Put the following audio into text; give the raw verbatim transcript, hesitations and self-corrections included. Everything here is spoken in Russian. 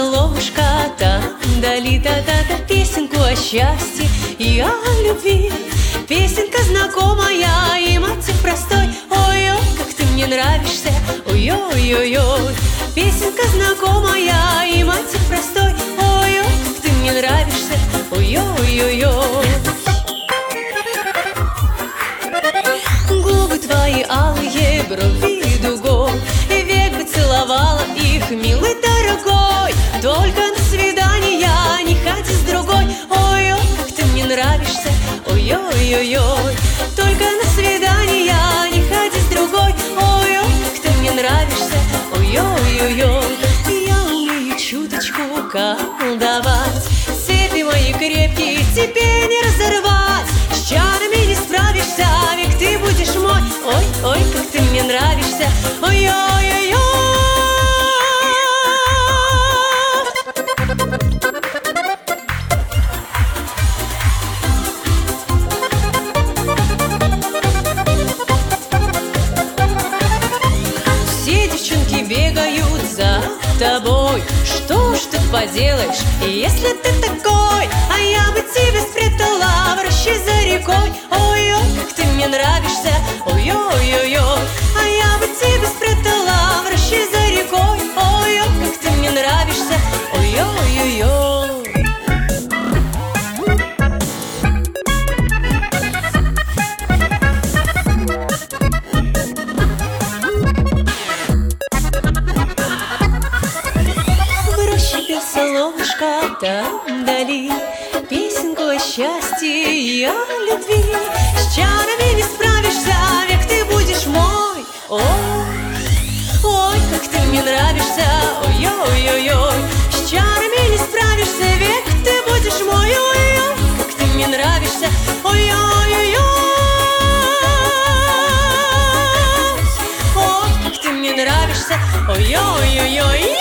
солнышко, там вдали та-та-та, песенку о счастье и о любви. Песенка знакомая и мотив простой. Ой-ой, как ты мне нравишься, ой-ой-ой-ой. Песенка знакомая и мотив простой. Ой-ой, как ты мне нравишься, ой-ой-ой-ой. Губы твои алые, брови дугой, и век бы целовала их, милый дорогой. Только на свидание не ходи с другой. Ой-ой, как ты мне нравишься, ой-ой-ой-ой. Только на свидание не ходи с другой. Ой-ой, как ты мне нравишься, ой-ой-ой-ой. Я умею чуточку колдовать, цепи мои крепкие тебе не разорвать. С чарами не справишься, век ты будешь мой. Ой-ой, как ты мне нравишься, ой-ой-ой-ой. Все девчонки бегают за тобой. Что ж тут поделаешь, если ты такой? А я бы тебя спрятала в роще за рекой. Ой-ой, как ты мне нравишься, ой-ой-ой-ой. А я бы тебя спрятала в роще за рекой. Ой-ой, как ты мне нравишься, ой-ой-ой-ой. Солнышко, там вдали, песенку о счастье и о любви. С чарами не справишься, век ты будешь мой. Ой, ой, как ты мне нравишься, ой-ой-ой-ой. С чарами не справишься, век ты будешь мой. Ой-ой, как ты мне нравишься, ой-ой-ой-ой. Ой, как ты мне нравишься, ой-ой-ой-ой.